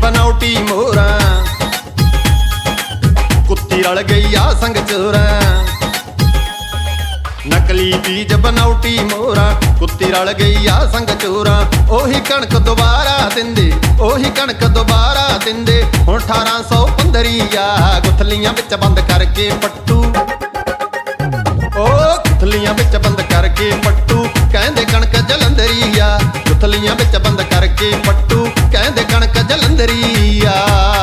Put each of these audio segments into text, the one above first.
बनावटी मोरा, कुत्ती रल गई आ संग चोरा। नकली बीज बनावटी मोरा, कुत्ती रल गई आ संग चोरा। ओही कणक दोबारा दिंदे, ओही कणक दोबारा दिंदे। हुण 1815 आ गुथलियां विच बंद करके पट्टू, ओ गुथलियां विच बंद करके पट्टू। कहंदे कणक जलंधरी आ, गुथलियां विच बंद करके पट्टू। कहंदे कणक जलंधरी आ।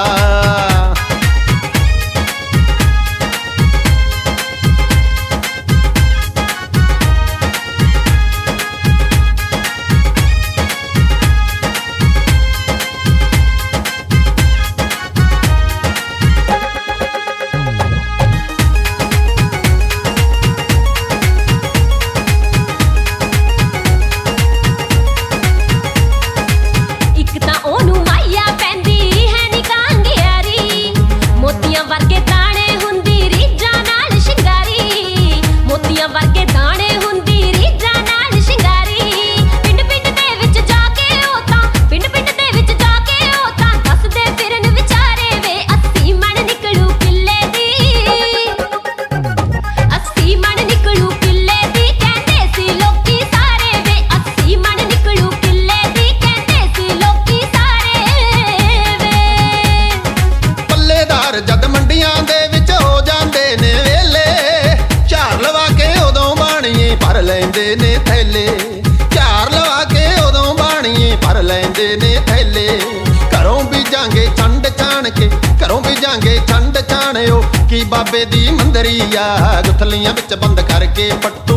जद मंडियां दे विच हो जांदे ने वेले, झार लवा के उदों बाणीए भर लैंदे ने थैले। झार लवा के उदों बाणीए भर लैंदे ने थैले। घरों बीजांगे छंड छाण के, घरों बीजांगे छंड छाणिओ की बाबे दी मंदरी आ। गुथलियां विच बंद करके पट्टू,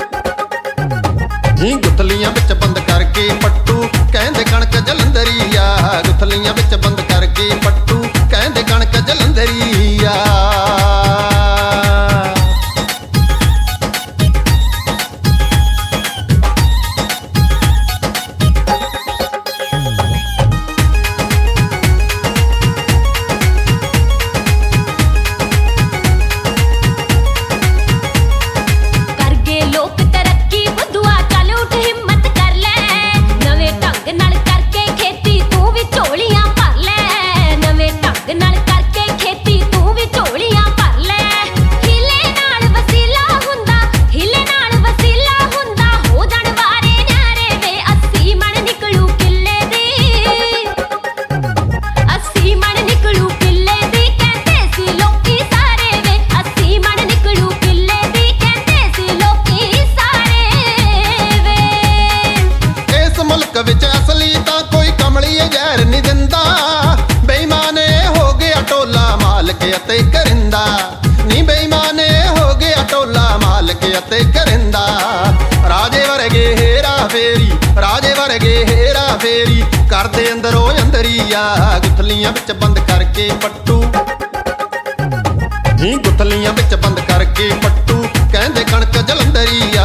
गुथलियां विच बंद करके पट्टू। कहंदे कणक जलंधरी आ, गुथलियां विच बंद करके पट्टू। कहंदे कणक जलंधरी आ। विच असली तां कोई कमली जहर नहीं दिंदा। बेईमाने हो गया टोला मालक अते करिंदा, नी बेईमाने हो गया टोला मालक अते करिंदा। राजे वर्गे हेरा फेरी, राजे वर्गे हेरा फेरी करदे अंदरों अंदरी आ। गुथलियां विच बंद करके पट्टू, गुथलियां विच बंद करके पट्टू। कहंदे कणक जलंधरी आ,